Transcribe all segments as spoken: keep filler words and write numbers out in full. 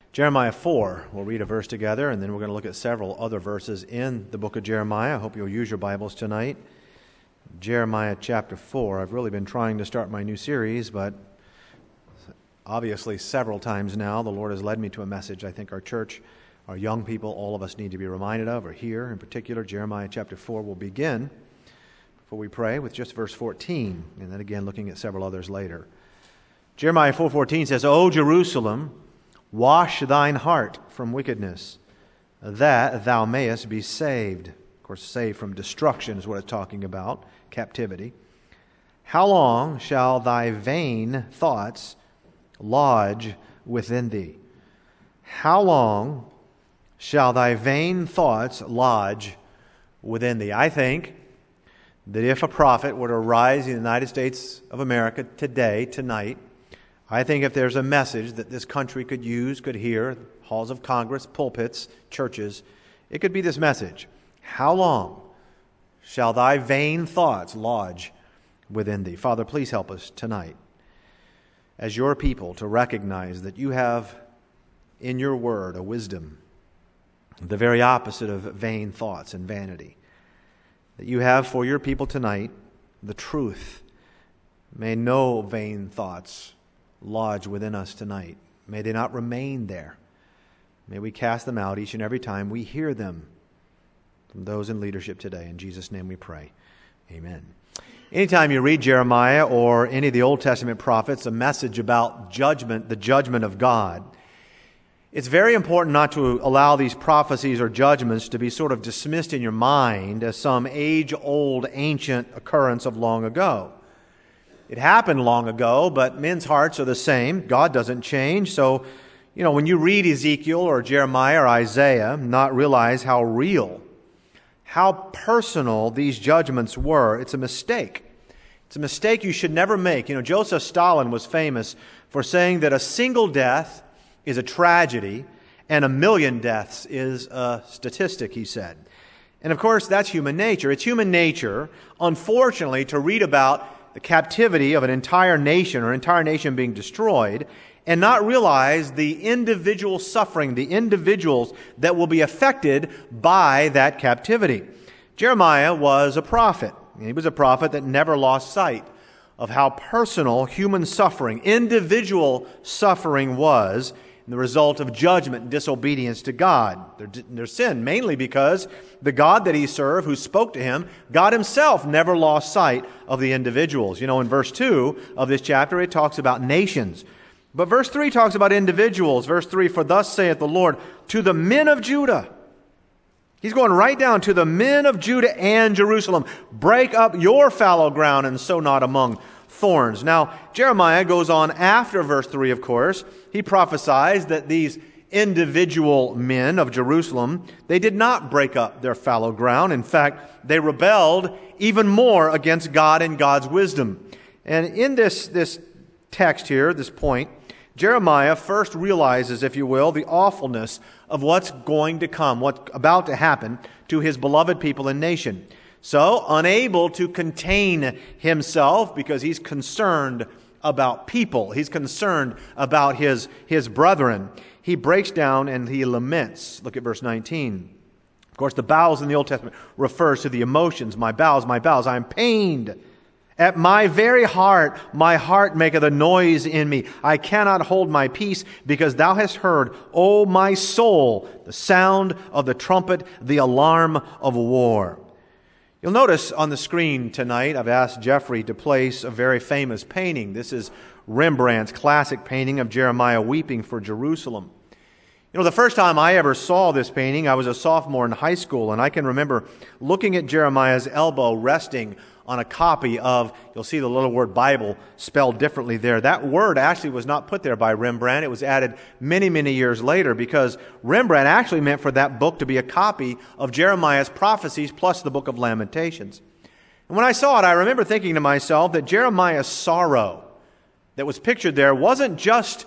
Jeremiah four, we'll read a verse together, and then we're going to look at several other verses in the book of Jeremiah. I hope you'll use your Bibles tonight. Jeremiah chapter four. I've really been trying to start my new series, but obviously several times now the Lord has led me to a message I think our church, our young people, all of us need to be reminded of, or here in particular. Jeremiah chapter four will begin, before we pray, with just verse fourteen, and then again looking at several others later. Jeremiah four fourteen says, O Jerusalem, wash thine heart from wickedness, that thou mayest be saved. Of course, saved from destruction is what it's talking about, captivity. How long shall thy vain thoughts lodge within thee? How long shall thy vain thoughts lodge within thee? I think that if a prophet were to arise in the United States of America today, tonight, I think if there's a message that this country could use, could hear, halls of Congress, pulpits, churches, it could be this message. How long shall thy vain thoughts lodge within thee? Father, please help us tonight as your people to recognize that you have in your word a wisdom, the very opposite of vain thoughts and vanity. That you have for your people tonight the truth. May no vain thoughts lodge within us tonight. May they not remain there. May we cast them out each and every time we hear them from those in leadership today. In Jesus' name we pray. Amen. Anytime you read Jeremiah or any of the Old Testament prophets, a message about judgment, the judgment of God, it's very important not to allow these prophecies or judgments to be sort of dismissed in your mind as some age-old ancient occurrence of long ago. It happened long ago, but men's hearts are the same. God doesn't change. So, you know, when you read Ezekiel or Jeremiah or Isaiah, not realize how real, how personal these judgments were, it's a mistake. It's a mistake you should never make. You know, Joseph Stalin was famous for saying that a single death is a tragedy and a million deaths is a statistic, he said. And of course, that's human nature. It's human nature, unfortunately, to read about the captivity of an entire nation or entire nation being destroyed and not realize the individual suffering, the individuals that will be affected by that captivity. Jeremiah was a prophet. He was a prophet that never lost sight of how personal human suffering, individual suffering was the result of judgment and disobedience to God. Their, their sin, mainly because the God that he served, who spoke to him, God himself never lost sight of the individuals. You know, in verse two of this chapter, it talks about nations. But verse three talks about individuals. Verse three, for thus saith the Lord, to the men of Judah. He's going right down to the men of Judah and Jerusalem. Break up your fallow ground and sow not among thorns. Now, Jeremiah goes on after verse three, of course. He prophesies that these individual men of Jerusalem, they did not break up their fallow ground. In fact, they rebelled even more against God and God's wisdom. And in this, this text here, this point, Jeremiah first realizes, if you will, the awfulness of what's going to come, what's about to happen to his beloved people and nation. So, unable to contain himself because he's concerned about people, he's concerned about his, his brethren, he breaks down and he laments. Look at verse nineteen. Of course, the bowels in the Old Testament refers to the emotions. My bowels, my bowels, I am pained. At my very heart, my heart maketh a noise in me. I cannot hold my peace, because thou hast heard, O my soul, the sound of the trumpet, the alarm of war. You'll notice on the screen tonight, I've asked Jeffrey to place a very famous painting. This is Rembrandt's classic painting of Jeremiah weeping for Jerusalem. You know, the first time I ever saw this painting, I was a sophomore in high school, and I can remember looking at Jeremiah's elbow resting on a copy of, you'll see the little word Bible spelled differently there. That word actually was not put there by Rembrandt. It was added many, many years later, because Rembrandt actually meant for that book to be a copy of Jeremiah's prophecies plus the book of Lamentations. And when I saw it, I remember thinking to myself that Jeremiah's sorrow that was pictured there wasn't just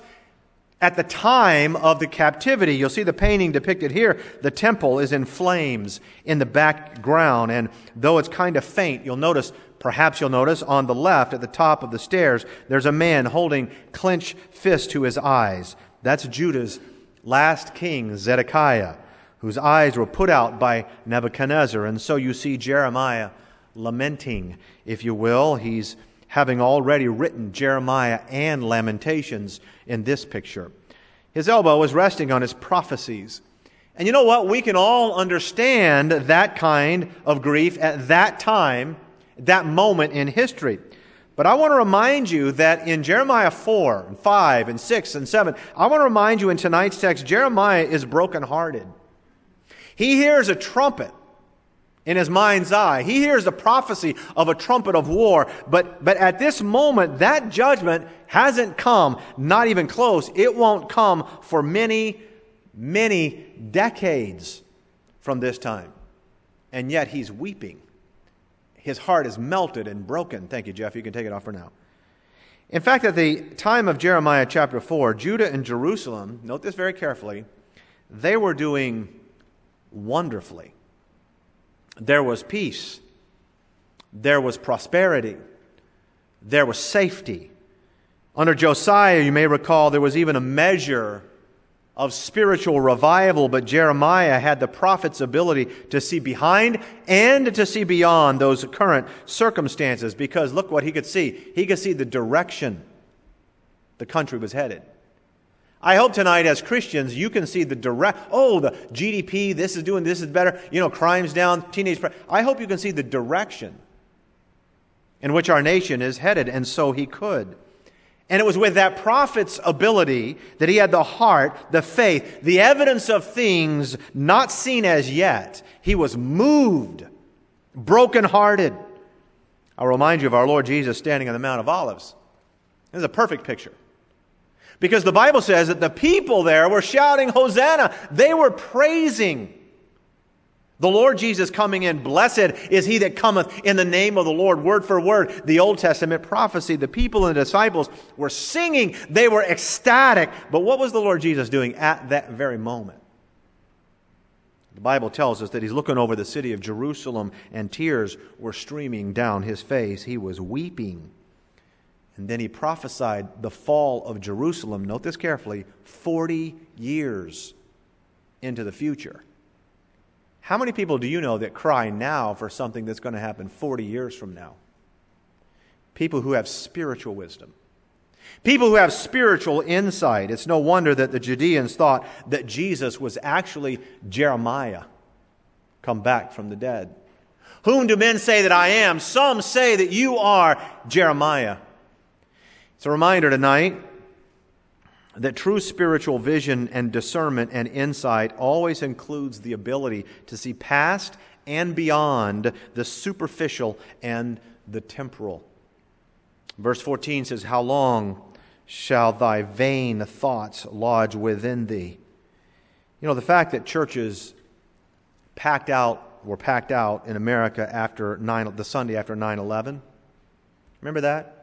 at the time of the captivity. You'll see the painting depicted here. The temple is in flames in the background, and though it's kind of faint, you'll notice, perhaps you'll notice, on the left at the top of the stairs, there's a man holding clenched fist to his eyes. That's Judah's last king, Zedekiah, whose eyes were put out by Nebuchadnezzar. And so you see Jeremiah lamenting, if you will. He's having already written Jeremiah and Lamentations in this picture. His elbow is resting on his prophecies. And you know what? We can all understand that kind of grief at that time, that moment in history. But I want to remind you that in Jeremiah four, and five, and six, and seven, I want to remind you in tonight's text, Jeremiah is brokenhearted. He hears a trumpet in his mind's eye. He hears the prophecy of a trumpet of war. But, but at this moment, that judgment hasn't come, not even close. It won't come for many, many decades from this time. And yet he's weeping. His heart is melted and broken. Thank you, Jeff. You can take it off for now. In fact, at the time of Jeremiah chapter four, Judah and Jerusalem, note this very carefully, they were doing wonderfully. There was peace. There was prosperity. There was safety. Under Josiah, you may recall, there was even a measure of spiritual revival, but Jeremiah had the prophet's ability to see behind and to see beyond those current circumstances, because look what he could see. He could see the direction the country was headed. I hope tonight as Christians you can see the direct, oh, the G D P, this is doing, this is better, you know, crime's down, teenage, I hope you can see the direction in which our nation is headed, and so he could. And it was with that prophet's ability that he had the heart, the faith, the evidence of things not seen as yet. He was moved, brokenhearted. I'll remind you of our Lord Jesus standing on the Mount of Olives. This is a perfect picture. Because the Bible says that the people there were shouting, Hosanna. They were praising the Lord Jesus coming in. Blessed is he that cometh in the name of the Lord. Word for word, the Old Testament prophecy. The people and the disciples were singing. They were ecstatic. But what was the Lord Jesus doing at that very moment? The Bible tells us that he's looking over the city of Jerusalem and tears were streaming down his face. He was weeping. And then he prophesied the fall of Jerusalem, note this carefully, forty years into the future. How many people do you know that cry now for something that's going to happen forty years from now? People who have spiritual wisdom. People who have spiritual insight. It's no wonder that the Judeans thought that Jesus was actually Jeremiah, come back from the dead. Whom do men say that I am? Some say that you are Jeremiah. It's a reminder tonight that true spiritual vision and discernment and insight always includes the ability to see past and beyond the superficial and the temporal. Verse fourteen says, How long shall thy vain thoughts lodge within thee? You know, the fact that churches packed out were packed out in America after nine, the Sunday after nine eleven. Remember that?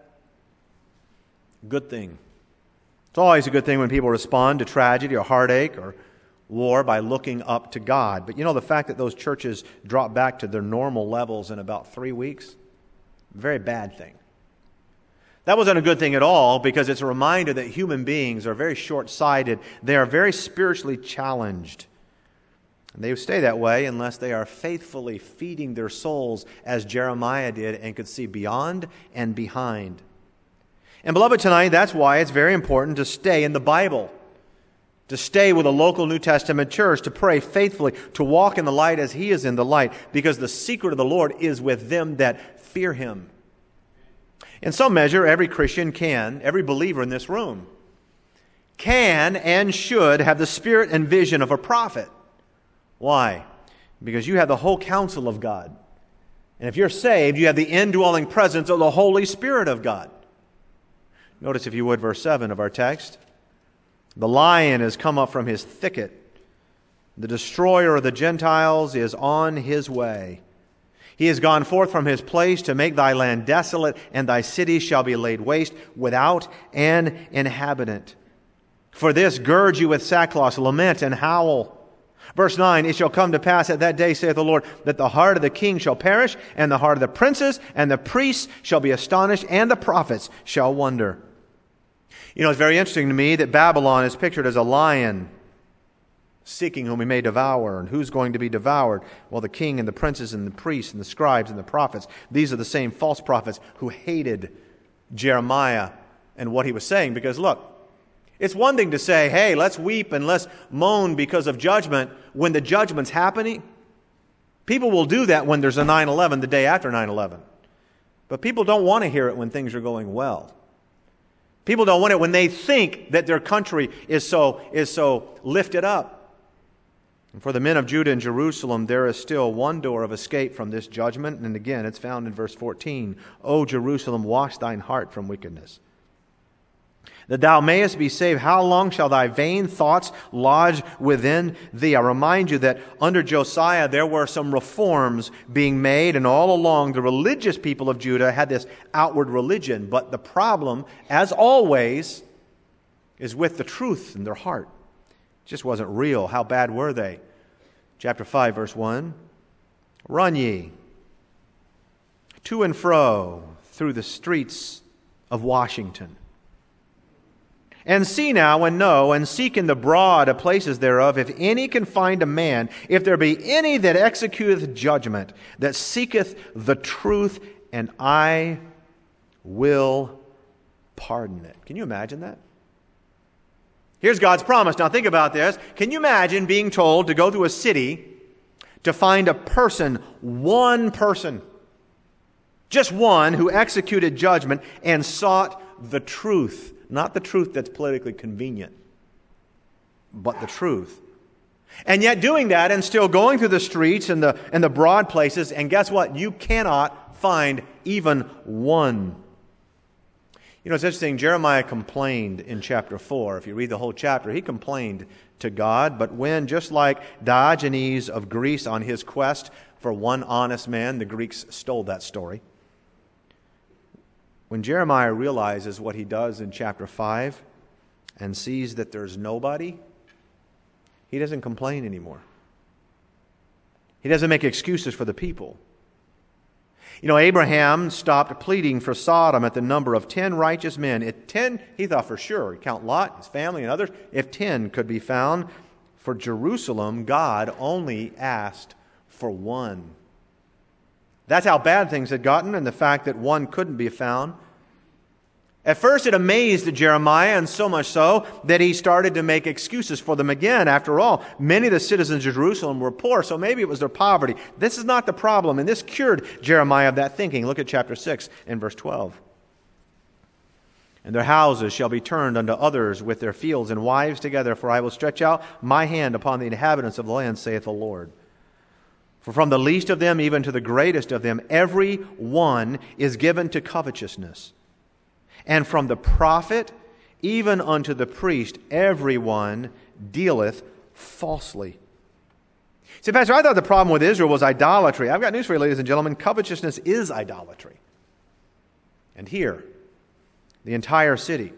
Good thing. It's always a good thing when people respond to tragedy or heartache or war by looking up to God. But you know, the fact that those churches dropped back to their normal levels in about three weeks, very bad thing. That wasn't a good thing at all, because it's a reminder that human beings are very short-sighted. They are very spiritually challenged. And they stay that way unless they are faithfully feeding their souls as Jeremiah did and could see beyond and behind. And beloved, tonight, that's why it's very important to stay in the Bible, to stay with a local New Testament church, to pray faithfully, to walk in the light as he is in the light, because the secret of the Lord is with them that fear him. In some measure, every Christian can, every believer in this room, can and should have the spirit and vision of a prophet. Why? Because you have the whole counsel of God. And if you're saved, you have the indwelling presence of the Holy Spirit of God. Notice, if you would, verse seven of our text. The lion has come up from his thicket. The destroyer of the Gentiles is on his way. He has gone forth from his place to make thy land desolate, and thy cities shall be laid waste without an inhabitant. For this gird you with sackcloth, lament and howl. Verse nine, It shall come to pass at that day, saith the Lord, that the heart of the king shall perish, and the heart of the princes, and the priests shall be astonished, and the prophets shall wonder. You know, it's very interesting to me that Babylon is pictured as a lion seeking whom he may devour. And who's going to be devoured? Well, the king and the princes and the priests and the scribes and the prophets. These are the same false prophets who hated Jeremiah and what he was saying. Because look, it's one thing to say, hey, let's weep and let's moan because of judgment when the judgment's happening. People will do that when there's a nine eleven, the day after nine eleven. But people don't want to hear it when things are going well. People don't want it when they think that their country is so, is so lifted up. And for the men of Judah and Jerusalem, there is still one door of escape from this judgment. And again, it's found in verse fourteen. O Jerusalem, wash thine heart from wickedness, that thou mayest be saved. How long shall thy vain thoughts lodge within thee? I remind you that under Josiah there were some reforms being made, and all along the religious people of Judah had this outward religion. But the problem, as always, is with the truth in their heart. It just wasn't real. How bad were they? Chapter five, verse one. Run ye to and fro through the streets of Washington, and see now and know, and seek in the broad places thereof, if any can find a man, if there be any that executeth judgment, that seeketh the truth, and I will pardon it. Can you imagine that? Here's God's promise. Now think about this. Can you imagine being told to go to a city to find a person, one person, just one, who executed judgment and sought the truth? Not the truth that's politically convenient, but the truth. And yet doing that and still going through the streets and the, and the broad places, and guess what? You cannot find even one. You know, it's interesting, Jeremiah complained in chapter four. If you read the whole chapter, he complained to God. But when, just like Diogenes of Greece on his quest for one honest man, the Greeks stole that story. When Jeremiah realizes what he does in chapter five and sees that there's nobody, he doesn't complain anymore. He doesn't make excuses for the people. You know, Abraham stopped pleading for Sodom at the number of ten righteous men. At ten, he thought for sure, he'd count Lot, his family, and others, if ten could be found. For Jerusalem, God only asked for one. That's how bad things had gotten, and the fact that one couldn't be found. At first it amazed Jeremiah, and so much so that he started to make excuses for them again. After all, many of the citizens of Jerusalem were poor, so maybe it was their poverty. This is not the problem, and this cured Jeremiah of that thinking. Look at chapter six and verse twelve. And their houses shall be turned unto others with their fields and wives together, for I will stretch out my hand upon the inhabitants of the land, saith the Lord. For from the least of them even to the greatest of them, every one is given to covetousness. And from the prophet even unto the priest, every one dealeth falsely. See, Pastor, I thought the problem with Israel was idolatry. I've got news for you, ladies and gentlemen. Covetousness is idolatry. And here, the entire city,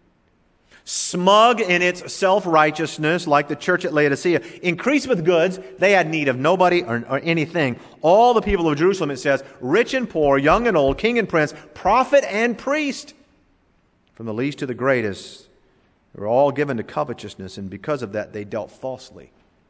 smug in its self-righteousness, like the church at Laodicea, increased with goods, they had need of nobody or, or anything. All the people of Jerusalem, it says, rich and poor, young and old, king and prince, prophet and priest, from the least to the greatest, they were all given to covetousness, and because of that, they dealt falsely.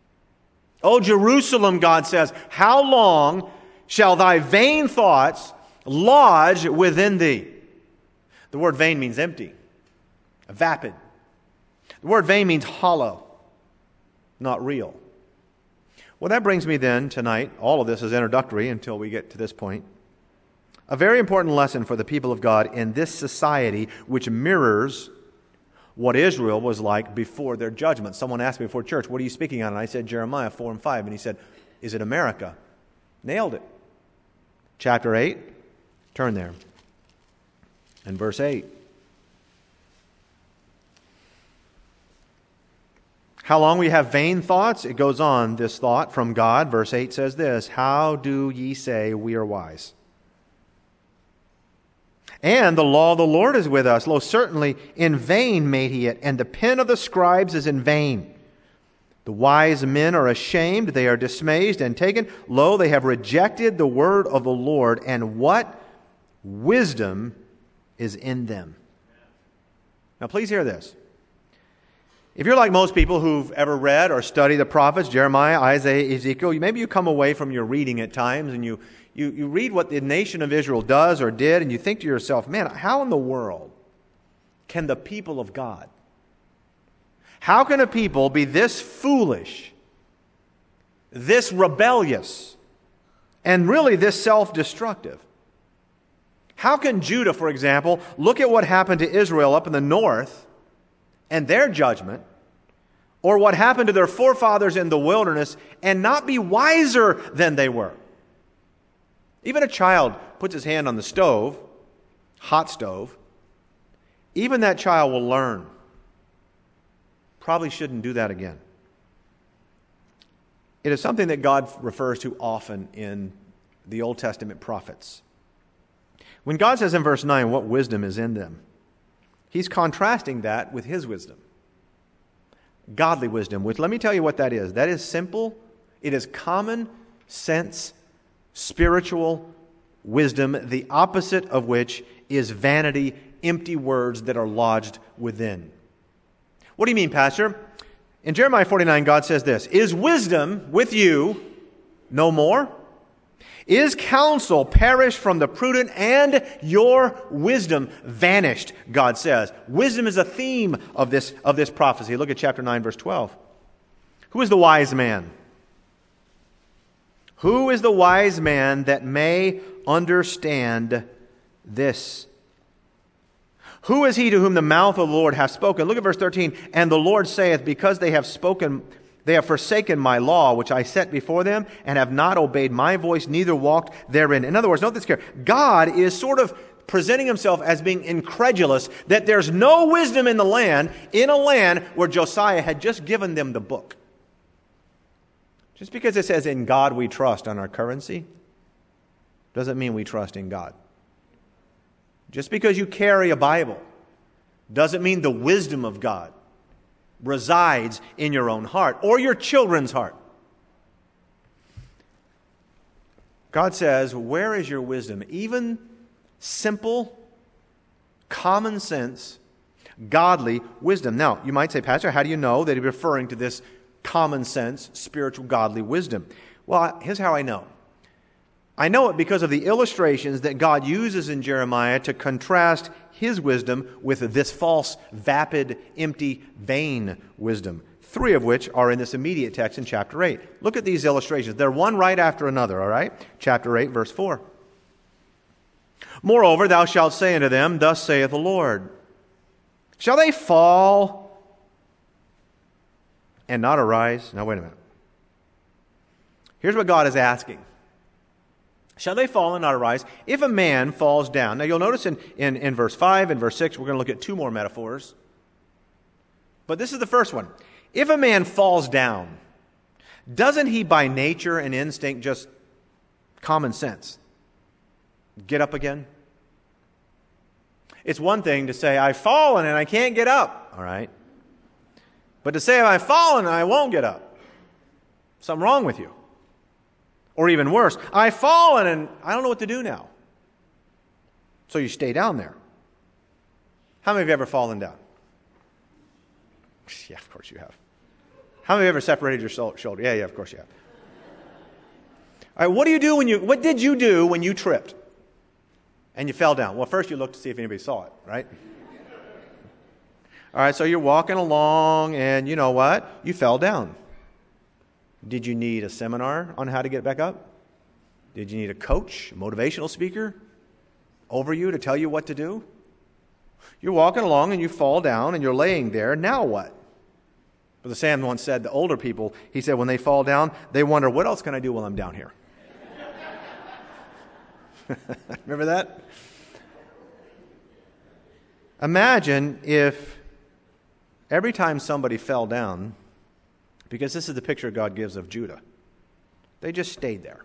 O Jerusalem, God says, how long shall thy vain thoughts lodge within thee? The word vain means empty, vapid. The word vain means hollow, not real. Well, that brings me then tonight, all of this is introductory until we get to this point, a very important lesson for the people of God in this society which mirrors what Israel was like before their judgment. Someone asked me before church, what are you speaking on? And I said Jeremiah four and five. And he said, is it America? Nailed it. Chapter eight, turn there. And verse eight. How long we have vain thoughts? It goes on, this thought from God. Verse eight says this, how do ye say we are wise? And the law of the Lord is with us. Lo, certainly in vain made he it, and the pen of the scribes is in vain. The wise men are ashamed, they are dismayed and taken. Lo, they have rejected the word of the Lord, and what wisdom is in them. Now please hear this. If you're like most people who've ever read or studied the prophets, Jeremiah, Isaiah, Ezekiel, maybe you come away from your reading at times and you, you, you read what the nation of Israel does or did, and you think to yourself, man, how in the world can the people of God, how can a people be this foolish, this rebellious, and really this self-destructive? How can Judah, for example, look at what happened to Israel up in the north and their judgment, or what happened to their forefathers in the wilderness, and not be wiser than they were? Even a child puts his hand on the stove, hot stove, even that child will learn. Probably shouldn't do that again. It is something that God refers to often in the Old Testament prophets. When God says in verse nine, what wisdom is in them, He's contrasting that with His wisdom. Godly wisdom, which let me tell you what that is. That is simple. It is common sense, spiritual wisdom, the opposite of which is vanity, empty words that are lodged within. What do you mean, Pastor? In Jeremiah forty-nine, God says this, is wisdom with you no more? Is counsel perished from the prudent, and your wisdom vanished, God says. Wisdom is a theme of this, of this prophecy. Look at chapter nine, verse twelve. Who is the wise man? Who is the wise man that may understand this? Who is he to whom the mouth of the Lord hath spoken? Look at verse thirteen. And the Lord saith, because they have spoken, they have forsaken my law, which I set before them, and have not obeyed my voice, neither walked therein. In other words, note this here. God is sort of presenting Himself as being incredulous that there's no wisdom in the land, in a land where Josiah had just given them the book. Just because it says, in God we trust on our currency, doesn't mean we trust in God. Just because you carry a Bible doesn't mean the wisdom of God resides in your own heart or your children's heart. God says, where is your wisdom? Even simple, common sense, godly wisdom. Now, you might say, Pastor, how do you know that He's referring to this common sense, spiritual, godly wisdom? Well, here's how I know. I know it because of the illustrations that God uses in Jeremiah to contrast His wisdom with this false, vapid, empty, vain wisdom. Three of which are in this immediate text in chapter eight. Look at these illustrations. They're one right after another, all right? Chapter eight, verse four. Moreover, thou shalt say unto them, thus saith the Lord, shall they fall and not arise? Now, wait a minute. Here's what God is asking. Shall they fall and not arise? If a man falls down. Now you'll notice in, in, in verse five and verse six, we're going to look at two more metaphors. But this is the first one. If a man falls down, doesn't he by nature and instinct, just common sense, get up again? It's one thing to say, I've fallen and I can't get up. All right. But to say, I've fallen and I won't get up. Something wrong with you. Or even worse, I've fallen and I don't know what to do now. So you stay down there. How many of you have ever fallen down? Yeah, of course you have. How many of you ever separated your shoulder? Yeah, yeah, of course you have. All right, what do you do when you, what did you do when you tripped and you fell down? Well, first you looked to see if anybody saw it, right? All right, so you're walking along and you know what? You fell down. Did you need a seminar on how to get back up? Did you need a coach, a motivational speaker over you to tell you what to do? You're walking along and you fall down and you're laying there. Now what? Brother Sam once said, the older people, he said, when they fall down, they wonder, what else can I do while I'm down here? Remember that? Imagine if every time somebody fell down, because this is the picture God gives of Judah, they just stayed there.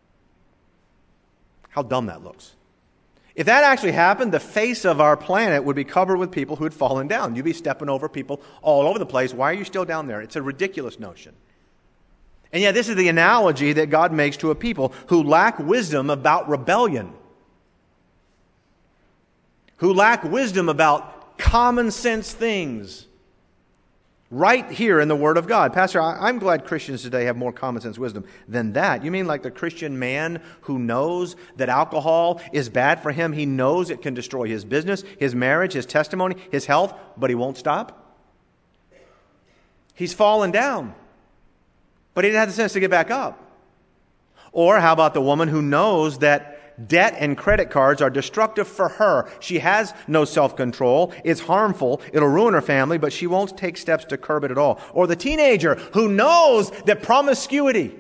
How dumb that looks. If that actually happened, the face of our planet would be covered with people who had fallen down. You'd be stepping over people all over the place. Why are you still down there? It's a ridiculous notion. And yet this is the analogy that God makes to a people who lack wisdom about rebellion, who lack wisdom about common sense things, Right here in the Word of God. Pastor, I, I'm glad Christians today have more common sense wisdom than that. You mean like the Christian man who knows that alcohol is bad for him? He knows it can destroy his business, his marriage, his testimony, his health, but he won't stop? He's fallen down, but he didn't have the sense to get back up. Or how about the woman who knows that debt and credit cards are destructive for her? She has no self-control. It's harmful. It'll ruin her family, but she won't take steps to curb it at all. Or the teenager who knows that promiscuity,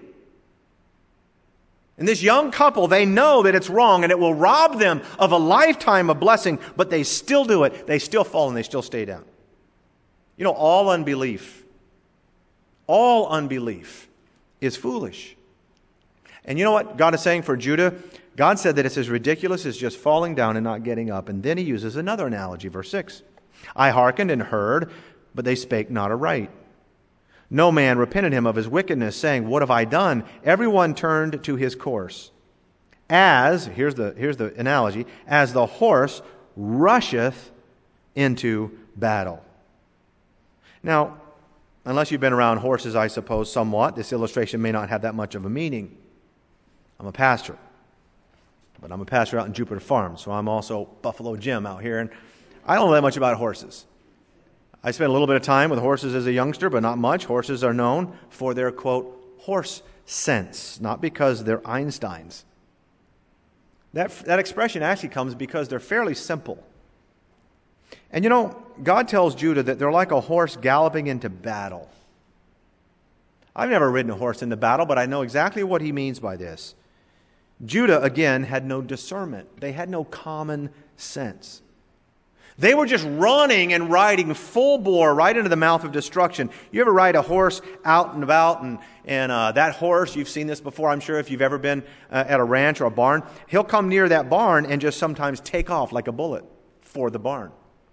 and this young couple, they know that it's wrong and it will rob them of a lifetime of blessing, but they still do it. They still fall and they still stay down. You know, all unbelief, all unbelief is foolish. And you know what God is saying for Judah? God said that it's as ridiculous as just falling down and not getting up. And then he uses another analogy, verse six. I hearkened and heard, but they spake not aright. No man repented him of his wickedness, saying, what have I done? Everyone turned to his course. As, here's the, here's the analogy, as the horse rusheth into battle. Now, unless you've been around horses, I suppose, somewhat, this illustration may not have that much of a meaning. I'm a pastor. But I'm a pastor out in Jupiter Farms, so I'm also Buffalo Jim out here, and I don't know that much about horses. I spent a little bit of time with horses as a youngster, but not much. Horses are known for their, quote, horse sense, not because they're Einsteins. That, that expression actually comes because they're fairly simple. And you know, God tells Judah that they're like a horse galloping into battle. I've never ridden a horse into battle, but I know exactly what he means by this. Judah, again, had no discernment. They had no common sense. They were just running and riding full bore right into the mouth of destruction. You ever ride a horse out and about, and, and uh, that horse, you've seen this before, I'm sure, if you've ever been uh, at a ranch or a barn, he'll come near that barn and just sometimes take off like a bullet for the barn.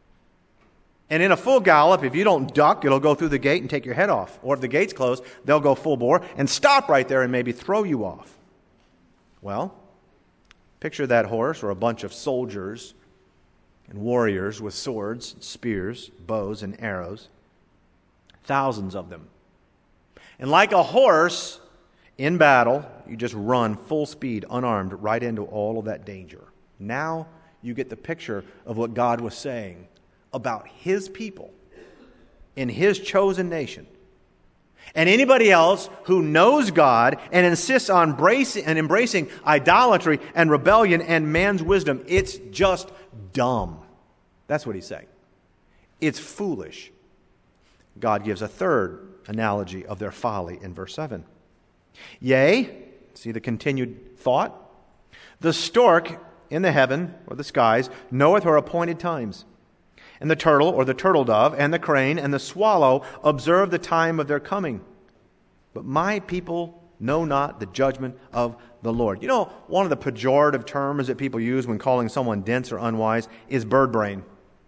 And in a full gallop, if you don't duck, it'll go through the gate and take your head off. Or if the gate's closed, they'll go full bore and stop right there and maybe throw you off. Well, picture that horse or a bunch of soldiers and warriors with swords, spears, bows, and arrows. Thousands of them. And like a horse in battle, you just run full speed, unarmed, right into all of that danger. Now you get the picture of what God was saying about His people in His chosen nation. And anybody else who knows God and insists on embracing, and embracing idolatry and rebellion and man's wisdom, it's just dumb. That's what he's saying. It's foolish. God gives a third analogy of their folly in verse seven. Yea, see the continued thought? The stork in the heaven or the skies knoweth her appointed times. And the turtle, or the turtle dove, and the crane, and the swallow observe the time of their coming. But my people know not the judgment of the Lord. You know, one of the pejorative terms that people use when calling someone dense or unwise is bird brain.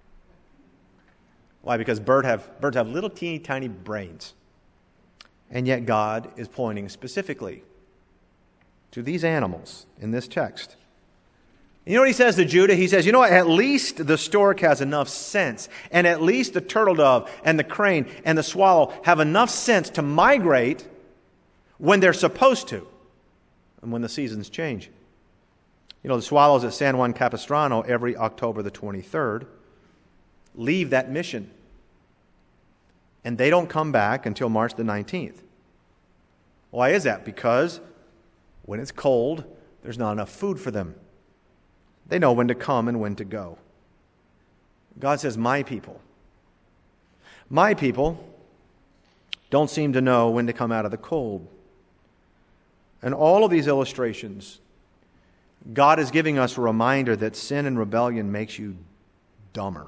Why? Because bird have, birds have little teeny tiny brains. And yet God is pointing specifically to these animals in this text. You know what he says to Judah? He says, you know what? At least the stork has enough sense. And at least the turtle dove and the crane and the swallow have enough sense to migrate when they're supposed to and when the seasons change. You know, the swallows at San Juan Capistrano every October the twenty-third leave that mission. And they don't come back until March the nineteenth. Why is that? Because when it's cold, there's not enough food for them. They know when to come and when to go. God says, my people. My people don't seem to know when to come out of the cold. And all of these illustrations, God is giving us a reminder that sin and rebellion makes you dumber.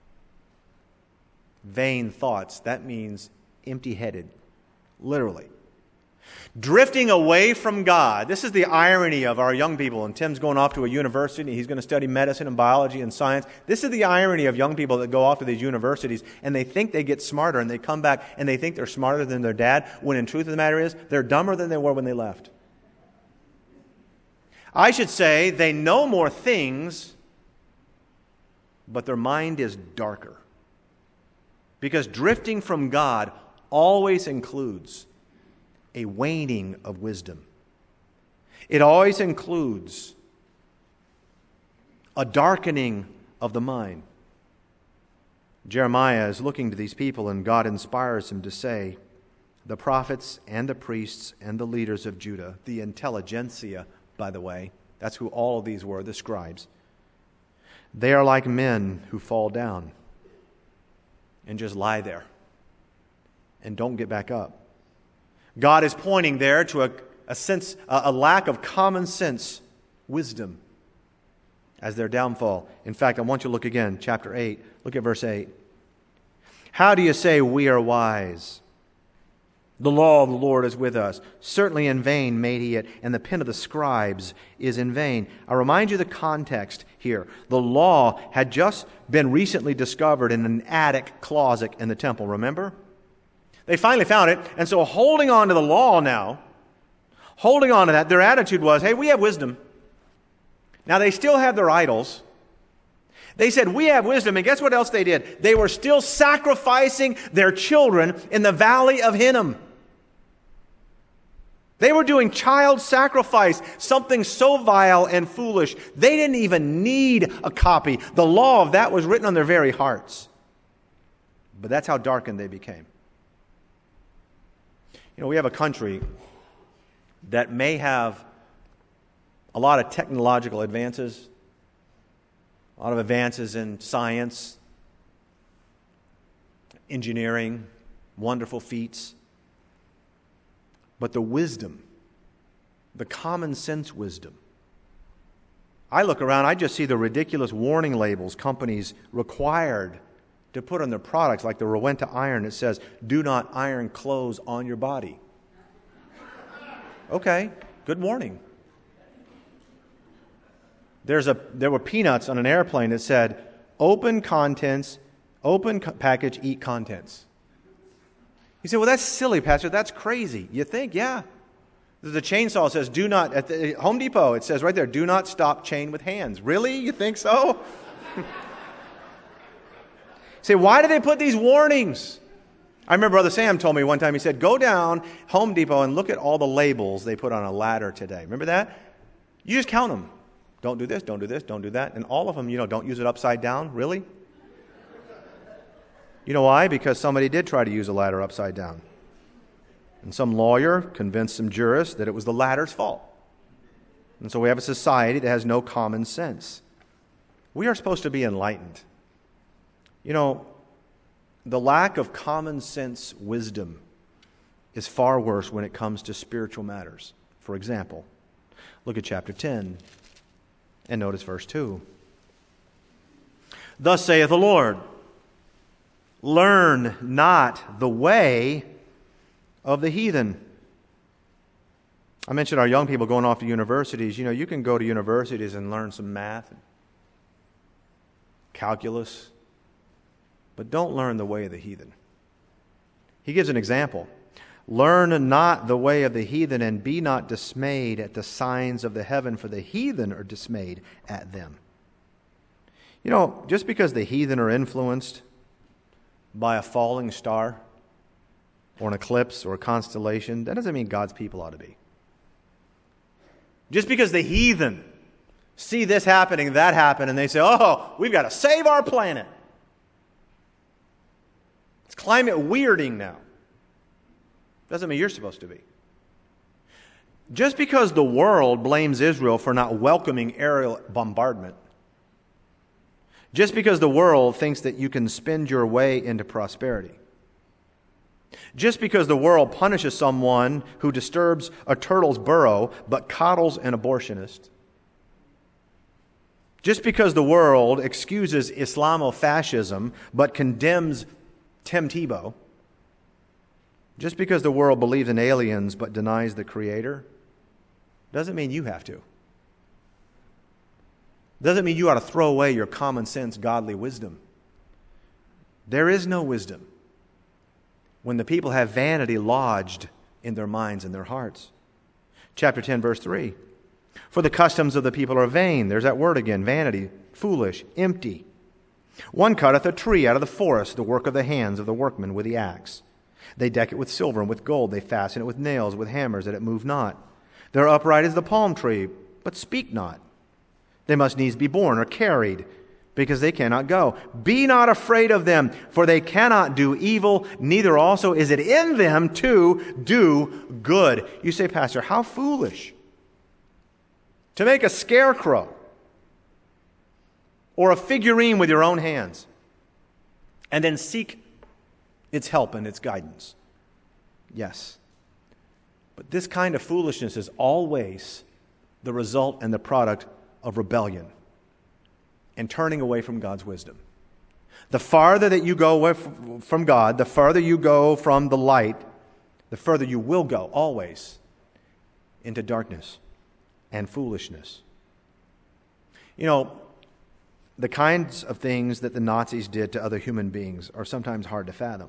Vain thoughts, that means empty-headed, literally. Drifting away from God. This is the irony of our young people. And Tim's going off to a university. He's going to study medicine and biology and science. This is the irony of young people that go off to these universities and they think they get smarter and they come back and they think they're smarter than their dad, when in truth of the matter is they're dumber than they were when they left. I should say they know more things, but their mind is darker. Because drifting from God always includes a waning of wisdom. It always includes a darkening of the mind. Jeremiah is looking to these people, and God inspires him to say, the prophets and the priests and the leaders of Judah, the intelligentsia, by the way, that's who all of these were, the scribes, they are like men who fall down and just lie there and don't get back up. God is pointing there to a, a sense, a, a lack of common sense wisdom as their downfall. In fact, I want you to look again, chapter eight. Look at verse eight. How do you say we are wise? The law of the Lord is with us. Certainly in vain made he it, and the pen of the scribes is in vain. I remind you the context here. The law had just been recently discovered in an attic closet in the temple, remember? They finally found it, and so holding on to the law now, holding on to that, their attitude was, hey, we have wisdom. Now they still have their idols. They said, we have wisdom, and guess what else they did? They were still sacrificing their children in the valley of Hinnom. They were doing child sacrifice, something so vile and foolish. They didn't even need a copy. The law of that was written on their very hearts. But that's how darkened they became. You know, we have a country that may have a lot of technological advances, a lot of advances in science, engineering, wonderful feats. But the wisdom, the common sense wisdom. I look around, I just see the ridiculous warning labels companies required to put on their products, like the Rowenta iron. It says, do not iron clothes on your body. Okay, good warning. There's a there were peanuts on an airplane that said, open contents, open co- package, eat contents. You say, well, that's silly, Pastor. That's crazy. You think, yeah. The chainsaw says, do not, at the Home Depot, it says right there, do not stop chain with hands. Really? You think so? Say, why do they put these warnings? I remember Brother Sam told me one time, he said, go down Home Depot and look at all the labels they put on a ladder today. Remember that? You just count them. Don't do this, don't do this, don't do that. And all of them, you know, don't use it upside down. Really? You know why? Because somebody did try to use a ladder upside down. And some lawyer convinced some jurists that it was the ladder's fault. And so we have a society that has no common sense. We are supposed to be enlightened. You know, the lack of common sense wisdom is far worse when it comes to spiritual matters. For example, look at chapter ten and notice verse two. Thus saith the Lord, learn not the way of the heathen. I mentioned our young people going off to universities. You know, you can go to universities and learn some math, calculus, but don't learn the way of the heathen. He gives an example. Learn not the way of the heathen, and be not dismayed at the signs of the heaven, for the heathen are dismayed at them. You know, just because the heathen are influenced by a falling star or an eclipse or a constellation, that doesn't mean God's people ought to be. Just because the heathen see this happening, that happen, and they say, oh, we've got to save our planet. It's climate weirding now. Doesn't mean you're supposed to be. Just because the world blames Israel for not welcoming aerial bombardment, just because the world thinks that you can spend your way into prosperity, just because the world punishes someone who disturbs a turtle's burrow but coddles an abortionist, just because the world excuses Islamofascism but condemns Tim Tebow, just because the world believes in aliens but denies the Creator, doesn't mean you have to. Doesn't mean you ought to throw away your common sense, godly wisdom. There is no wisdom when the people have vanity lodged in their minds and their hearts. Chapter ten, verse three. For the customs of the people are vain. There's that word again, vanity, foolish, empty. One cutteth a tree out of the forest, the work of the hands of the workmen with the axe. They deck it with silver and with gold. They fasten it with nails, with hammers, that it move not. Their upright is the palm tree, but speak not. They must needs be borne or carried, because they cannot go. Be not afraid of them, for they cannot do evil, neither also is it in them to do good. You say, Pastor, how foolish to make a scarecrow or a figurine with your own hands and then seek its help and its guidance. Yes. But this kind of foolishness is always the result and the product of rebellion and turning away from God's wisdom. The farther that you go away from God, the farther you go from the light, the further you will go, always, into darkness and foolishness. You know, the kinds of things that the Nazis did to other human beings are sometimes hard to fathom.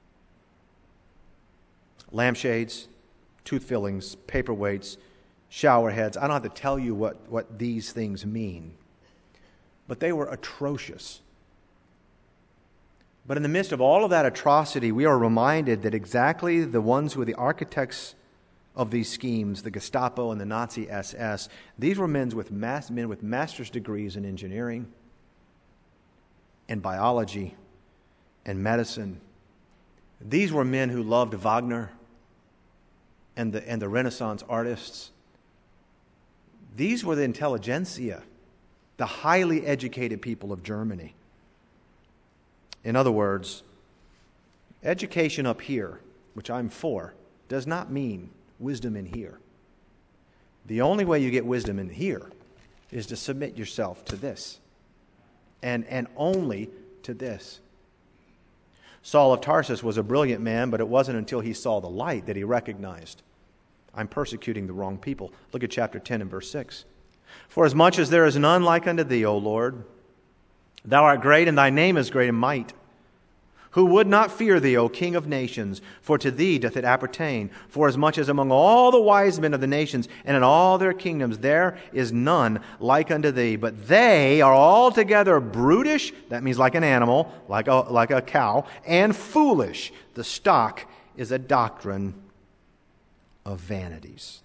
Lampshades, tooth fillings, paperweights, shower heads. I don't have to tell you what, what these things mean. But they were atrocious. But in the midst of all of that atrocity, we are reminded that exactly the ones who were the architects of these schemes, the Gestapo and the Nazi S S, these were men with, mas- men with master's degrees in engineering and biology and medicine. These were men who loved Wagner and the, and the Renaissance artists. These were the intelligentsia, the highly educated people of Germany. In other words, education up here, which I'm for, does not mean wisdom in here. The only way you get wisdom in here is to submit yourself to this, and, and only to this. Saul of Tarsus was a brilliant man, but it wasn't until he saw the light that he recognized, I'm persecuting the wrong people. Look at chapter ten and verse six. For as much as there is none like unto thee, O Lord, thou art great, and thy name is great in might. Who would not fear thee, O King of nations? For to thee doth it appertain. For as much as among all the wise men of the nations, and in all their kingdoms, there is none like unto thee. But they are altogether brutish, that means like an animal, like a, like a cow, and foolish. The stock is a doctrine of vanities.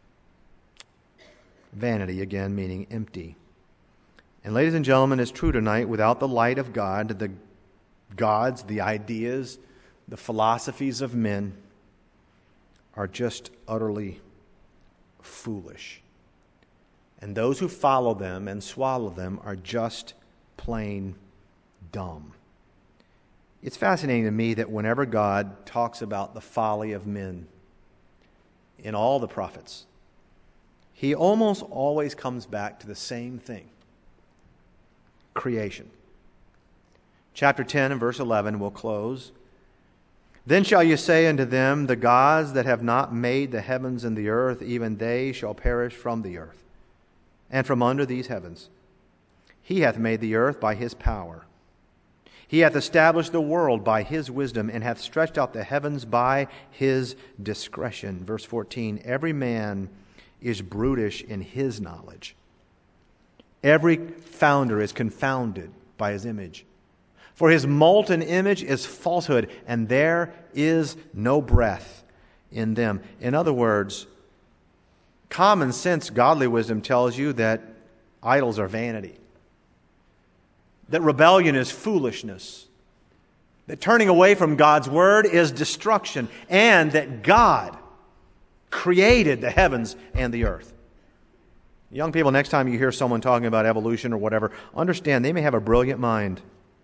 Vanity, again, meaning empty. And ladies and gentlemen, it's true tonight, without the light of God, the gods, the ideas, the philosophies of men are just utterly foolish. And those who follow them and swallow them are just plain dumb. It's fascinating to me that whenever God talks about the folly of men in all the prophets, he almost always comes back to the same thing: creation. Chapter ten and verse eleven will close. Then shall you say unto them, the gods that have not made the heavens and the earth, even they shall perish from the earth, and from under these heavens. He hath made the earth by his power. He hath established the world by his wisdom, and hath stretched out the heavens by his discretion. Verse fourteen, every man is brutish in his knowledge. Every founder is confounded by his image. For his molten image is falsehood, and there is no breath in them. In other words, common sense, godly wisdom tells you that idols are vanity, that rebellion is foolishness, that turning away from God's word is destruction, and that God created the heavens and the earth. Young people, next time you hear someone talking about evolution or whatever, understand they may have a brilliant mind,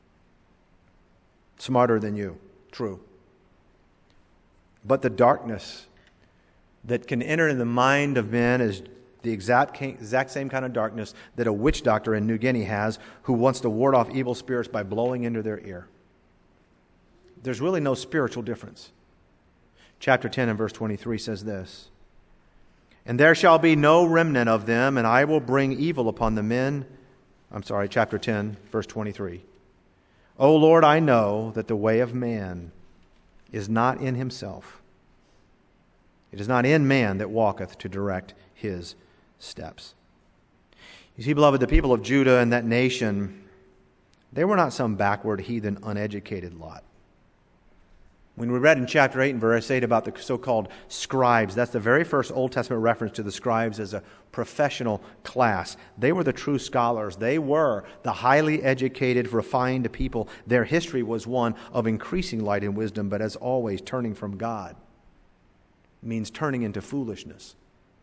smarter than you, true. But the darkness that can enter in the mind of men is the exact, exact same kind of darkness that a witch doctor in New Guinea has, who wants to ward off evil spirits by blowing into their ear. There's really no spiritual difference. Chapter ten and verse twenty-three says this, and there shall be no remnant of them, and I will bring evil upon the men. I'm sorry, chapter ten, verse twenty-three. O Lord, I know that the way of man is not in himself. It is not in man that walketh to direct his steps. You see, beloved, the people of Judah and that nation They were not some backward, heathen, uneducated lot. When we read in chapter eight and verse eight about the so-called scribes, that's the very first Old Testament reference to the scribes as a professional class. They were the true scholars. They were the highly educated, refined people. Their history was one of increasing light and wisdom, but as always, turning from God. It means turning into foolishness.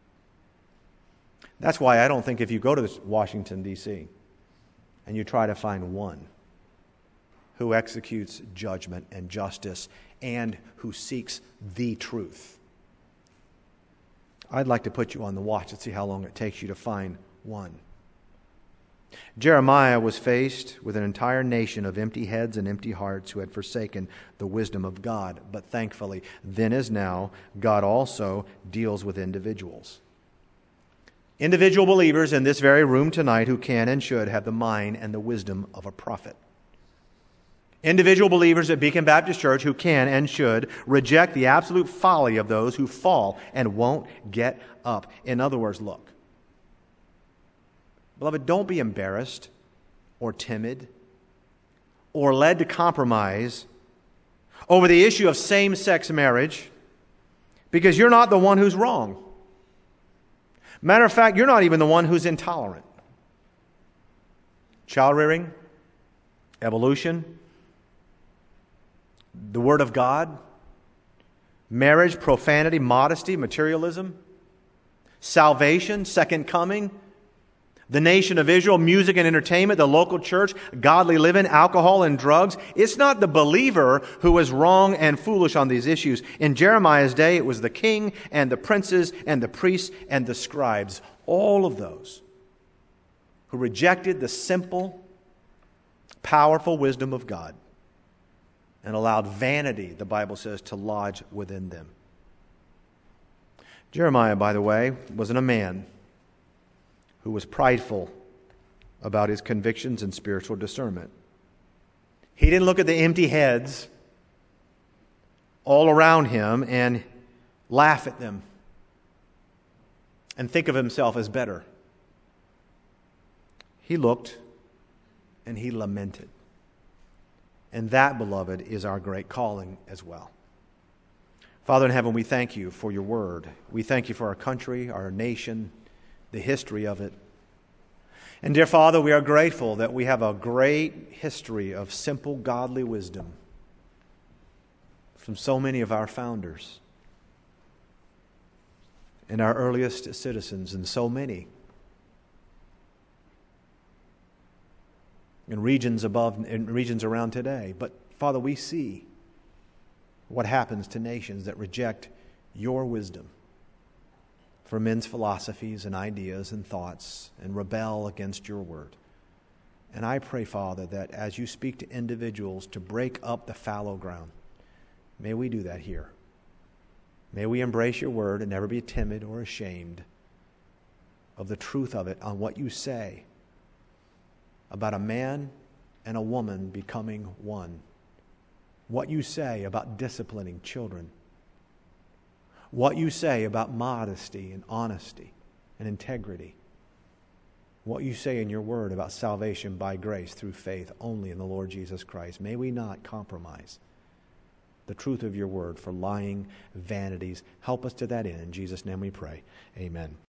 That's why I don't think if you go to Washington, D C, and you try to find one who executes judgment and justice and who seeks the truth, I'd like to put you on the watch and see how long it takes you to find one. Jeremiah was faced with an entire nation of empty heads and empty hearts who had forsaken the wisdom of God. But thankfully, then as now, God also deals with individuals. Individual believers in this very room tonight who can and should have the mind and the wisdom of a prophet. Individual believers at Beacon Baptist Church who can and should reject the absolute folly of those who fall and won't get up. In other words, look. Beloved, don't be embarrassed or timid or led to compromise over the issue of same-sex marriage because you're not the one who's wrong. Matter of fact, you're not even the one who's intolerant. Child rearing, evolution, the Word of God, marriage, profanity, modesty, materialism, salvation, second coming, the nation of Israel, music and entertainment, the local church, godly living, alcohol and drugs. It's not the believer who is wrong and foolish on these issues. In Jeremiah's day, it was the king and the princes and the priests and the scribes. All of those who rejected the simple, powerful wisdom of God and allowed vanity, the Bible says, to lodge within them. Jeremiah, by the way, wasn't a man who was prideful about his convictions and spiritual discernment. He didn't look at the empty heads all around him and laugh at them and think of himself as better. He looked and he lamented. And that, beloved, is our great calling as well. Father in heaven, we thank you for your word. We thank you for our country, our nation, the history of it. And dear Father, we are grateful that we have a great history of simple godly wisdom from so many of our founders and our earliest citizens, and so many in regions above, in regions around today. But Father, we see what happens to nations that reject your wisdom for men's philosophies and ideas and thoughts and rebel against your word. And I pray, Father, that as you speak to individuals to break up the fallow ground, may we do that here. May we embrace your word and never be timid or ashamed of the truth of it on what you say about a man and a woman becoming one. What you say about disciplining children. What you say about modesty and honesty and integrity. What you say in your word about salvation by grace through faith only in the Lord Jesus Christ. May we not compromise the truth of your word for lying vanities. Help us to that end. In Jesus' name we pray. Amen.